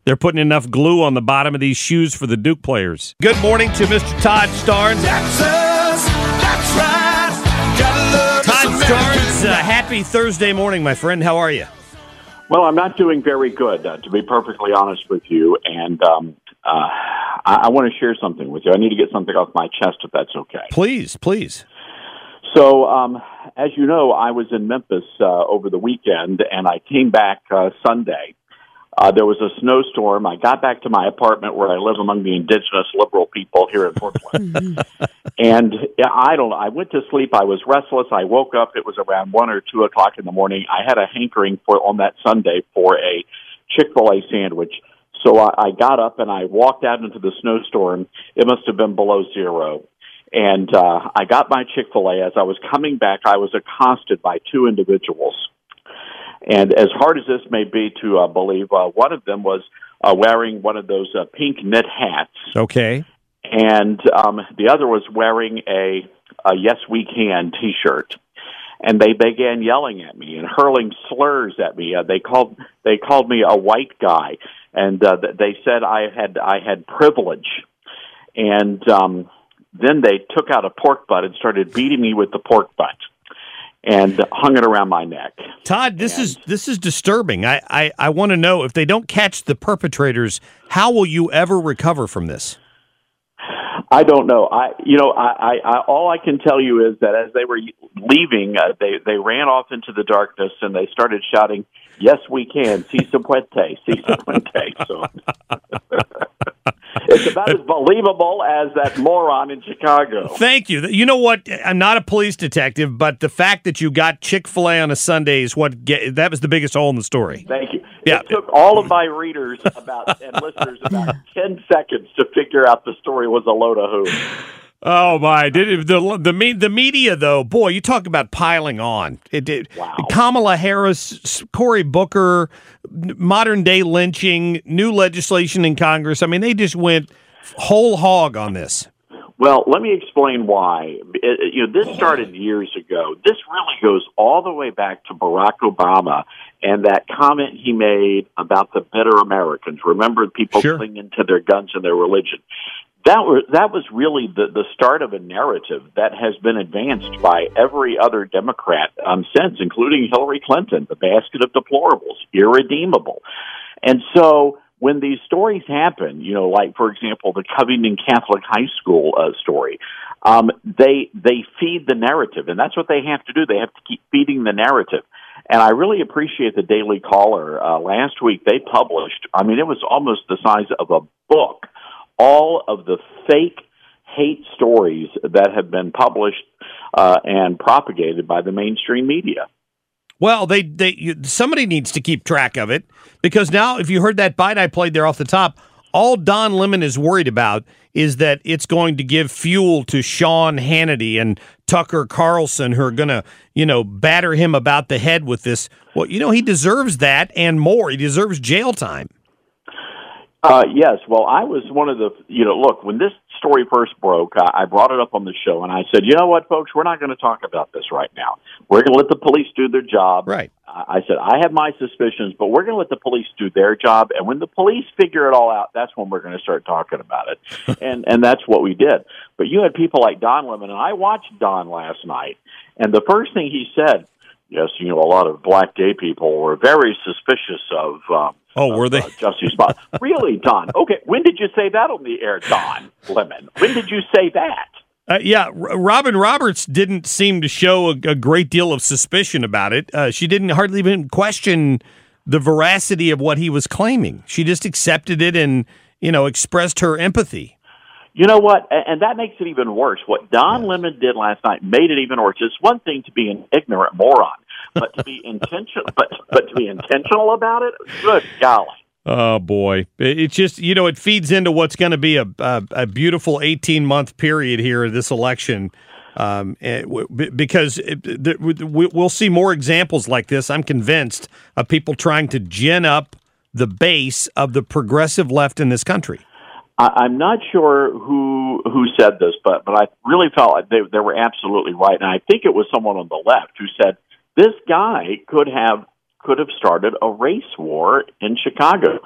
They're putting enough glue on the bottom of these shoes for the Duke players. Good morning to Mr. Todd Starnes. Texas, that's right. Gotta love Todd Starnes, happy Thursday morning, my friend. How are you? Well, I'm not doing very good, to be perfectly honest with you, and I want to share something with you. I need to get something off my chest, if that's okay. Please, please. So, as you know, I was in Memphis over the weekend, and I came back Sunday. There was a snowstorm. I got back to my apartment where I live among the indigenous liberal people here in Portland. And I went to sleep. I was restless. I woke up. It was around 1 or 2 o'clock in the morning. I had a hankering on that Sunday for a Chick-fil-A sandwich. So I got up and I walked out into the snowstorm. It must have been below zero. And I got my Chick-fil-A. As I was coming back, I was accosted by 2 individuals. And as hard as this may be to believe, one of them was wearing one of those pink knit hats. Okay. And the other was wearing a Yes We Can T-shirt. And they began yelling at me and hurling slurs at me. They called me a white guy, and they said I had privilege. And then they took out a pork butt and started beating me with the pork butt and hung it around my neck. Todd, this is disturbing. I want to know, if they don't catch the perpetrators, how will you ever recover from this? I don't know. I all I can tell you is that as they were leaving, they ran off into the darkness and they started shouting, "Yes, we can. Si se puede. Si se puede." So it's about as believable as that moron in Chicago. Thank you. You know what? I'm not a police detective, but the fact that you got Chick-fil-A on a Sunday is that was the biggest hole in the story. Thank you. Yeah. It took all of my readers and listeners about 10 seconds to figure out the story was a load of hooey. Oh my! The media though, boy, you talk about piling on. It did. Wow. Kamala Harris, Cory Booker, modern day lynching, new legislation in Congress. I mean, they just went whole hog on this. Well, let me explain why. This started years ago. This really goes all the way back to Barack Obama and that comment he made about the better Americans. Remember, people Sure. clinging to their guns and their religion. That was really the start of a narrative that has been advanced by every other Democrat since, including Hillary Clinton, the basket of deplorables, irredeemable. And so when these stories happen, like, for example, the Covington Catholic High School story, they feed the narrative, and that's what they have to do. They have to keep feeding the narrative. And I really appreciate the Daily Caller. Last week they published, it was almost the size of a book, all of the fake hate stories that have been published and propagated by the mainstream media. Well, somebody needs to keep track of it, because now, if you heard that bite I played there off the top, all Don Lemon is worried about is that it's going to give fuel to Sean Hannity and Tucker Carlson, who are going to, batter him about the head with this. Well, he deserves that and more. He deserves jail time. Yes. Well, I was one of the, look, when this story first broke, I brought it up on the show and I said, you know what, folks, we're not going to talk about this right now. We're going to let the police do their job. Right. I said, I have my suspicions, but we're going to let the police do their job. And when the police figure it all out, that's when we're going to start talking about it. and that's what we did. But you had people like Don Lemon, and I watched Don last night. And the first thing he said, yes, a lot of black gay people were very suspicious of were they? Justice Smollett. Really, Don? Okay, when did you say that on the air, Don Lemon? When did you say that? Robin Roberts didn't seem to show a great deal of suspicion about it. She didn't hardly even question the veracity of what he was claiming. She just accepted it and, expressed her empathy. You know what? And that makes it even worse. What Don Lemon did last night made it even worse. It's one thing to be an ignorant moron, but to be intentional, but to be intentional about it, good golly. Oh boy, it's just it feeds into what's going to be a beautiful 18-month period here this election, because we'll see more examples like this. I'm convinced of people trying to gin up the base of the progressive left in this country. I'm not sure who said this, but I really felt like they were absolutely right, and I think it was someone on the left who said this guy could have started a race war in Chicago.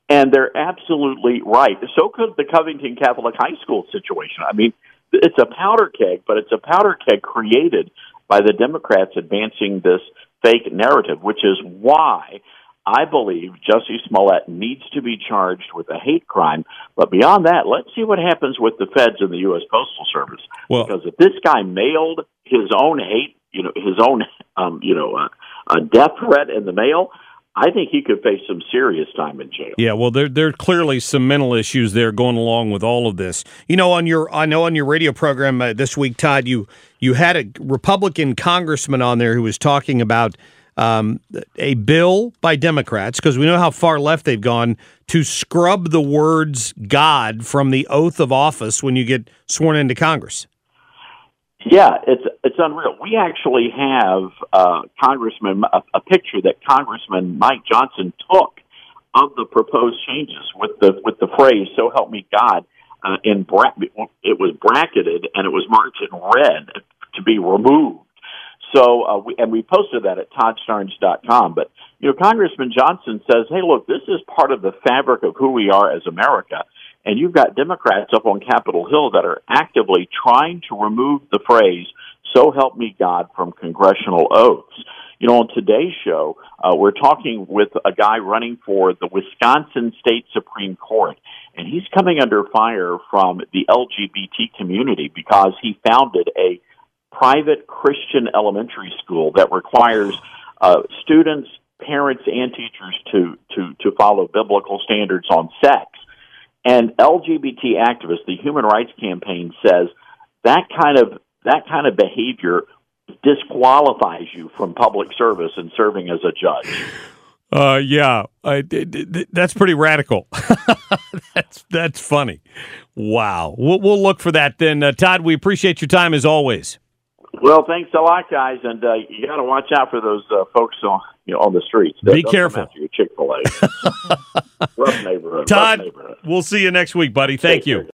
And they're absolutely right. So could the Covington Catholic High School situation. I mean, it's a powder keg, but it's a powder keg created by the Democrats advancing this fake narrative, which is why I believe Jussie Smollett needs to be charged with a hate crime. But beyond that, let's see what happens with the feds and the U.S. Postal Service. Well, because if this guy mailed his own hate, his own, a death threat in the mail, I think he could face some serious time in jail. Yeah, well, there are clearly some mental issues there going along with all of this. I know on your radio program this week, Todd, you had a Republican congressman on there who was talking about a bill by Democrats, because we know how far left they've gone, to scrub the words God from the oath of office when you get sworn into Congress. Yeah, it's unreal. We actually have Congressman a picture that Congressman Mike Johnson took of the proposed changes with the phrase "So help me God." It was bracketed and it was marked in red to be removed. So we posted that at ToddStarnes.com. But Congressman Johnson says, "Hey, look, this is part of the fabric of who we are as America." And you've got Democrats up on Capitol Hill that are actively trying to remove the phrase, "So help me God," from congressional oaths. On today's show, we're talking with a guy running for the Wisconsin State Supreme Court, and he's coming under fire from the LGBT community because he founded a private Christian elementary school that requires students, parents, and teachers to follow biblical standards on sex. And LGBT activists, the Human Rights Campaign, says that kind of behavior disqualifies you from public service and serving as a judge. That's pretty radical. That's funny. Wow. We'll look for that then. Todd, we appreciate your time as always. Well, thanks a lot, guys, and you got to watch out for those folks on the streets. Be careful. Your Chick-fil-A. Rough neighborhood. Todd, rough neighborhood. We'll see you next week, buddy. Thank you.